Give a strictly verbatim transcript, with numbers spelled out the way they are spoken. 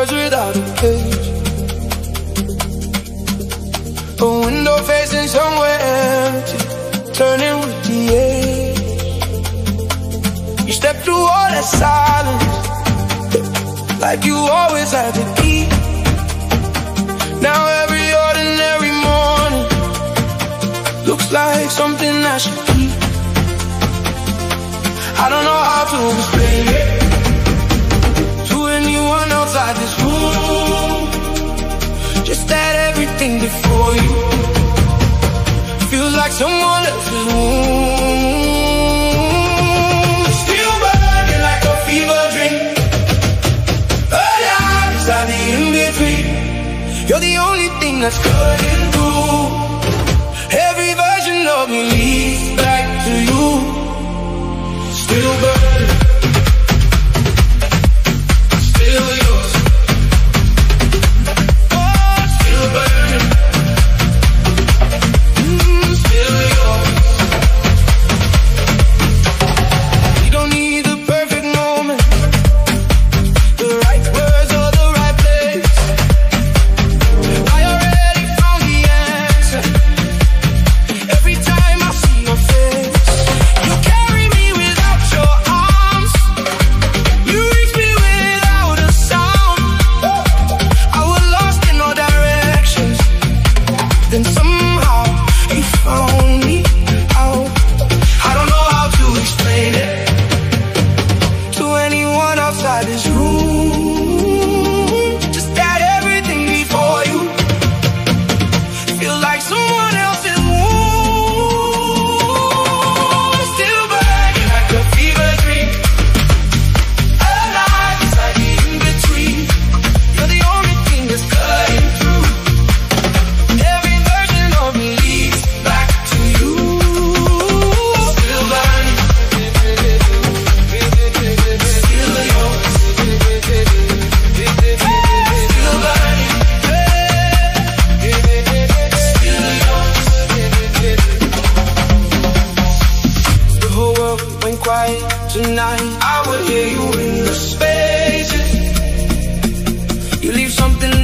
birds without a cage. A window facing somewhere empty, turning with the age. You step through all that silence, like you always had the key. Now every ordinary morning looks like something I should keep. I don't know how to explain it to anyone outside this room, just that everything before you feels like someone else's womb. Still burning like a fever dream, alive inside the in-between. You're the only thing that's cutting through. Every version of me leads back to you. Still burning, still yours. Oh, still burning, mm, still yours. We don't need the perfect moment, the right words or the right place. I already found the answer every time I see your face. You carry me without your arms, you reach me without a sound. I was lost in all directions, then somehow you found me out. I don't know how to explain it to anyone outside this room, just that everything before you feels like someone else's womb. Still burning like a fever dream, alive inside the in-between. You're the only thing that's cutting through. Every version of me leads back to you. Still burning, still yours. Still burning, still yours. The whole world went quiet tonight, I would hear you in the spaces. You leave something